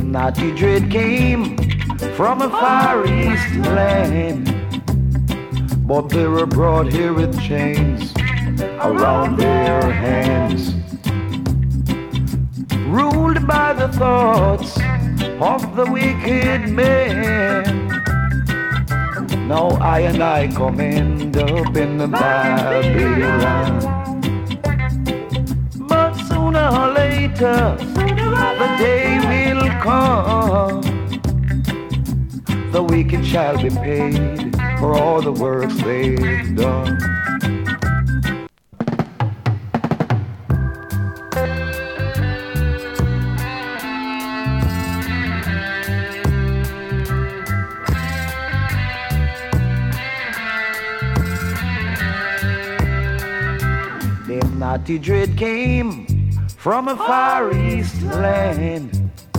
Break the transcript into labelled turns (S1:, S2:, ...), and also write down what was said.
S1: Them naughty dread came from a far east land, but they were brought here with chains around their hands, ruled by the thoughts of the wicked man. Now I and I come end up in the Babylon, but sooner or later the day will come, the wicked shall be paid for all the works they've done. Them naughty dread came from a far east land,